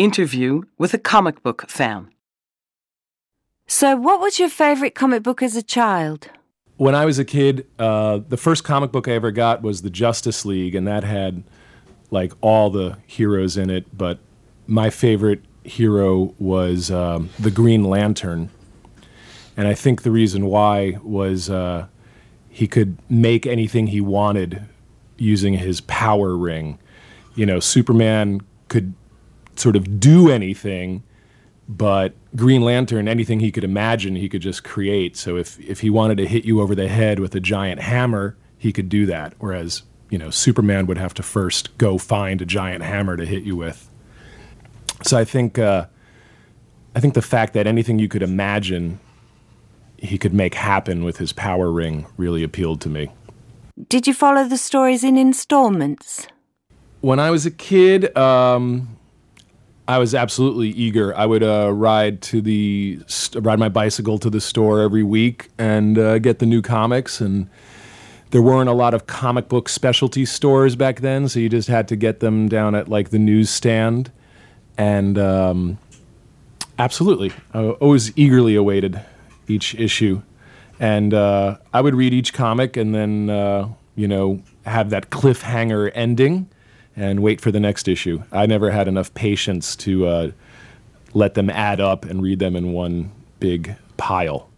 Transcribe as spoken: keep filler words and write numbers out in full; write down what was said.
interview with a comic book fan. So what was your favorite comic book as a child? When I was a kid, uh, the first comic book I ever got was the Justice League, and that had like all the heroes in it, but my favorite hero was um, the Green Lantern. And I think the reason why was uh, he could make anything he wanted using his power ring. You know, Superman could sort of do anything, but Green Lantern, anything he could imagine, he could just create. So if, if he wanted to hit you over the head with a giant hammer, he could do that. Whereas, you know, Superman would have to first go find a giant hammer to hit you with. So I think, uh, I think the fact that anything you could imagine, he could make happen with his power ring really appealed to me. Did you follow the stories in installments? When I was a kid, um, I was absolutely eager. I would uh, ride to the st- ride my bicycle to the store every week and uh, get the new comics. And there weren't a lot of comic book specialty stores back then, so you just had to get them down at like the newsstand. And um, absolutely, I always eagerly awaited each issue. And uh, I would read each comic and then, uh, you know, have that cliffhanger ending and wait for the next issue. I never had enough patience to uh, let them add up and read them in one big pile.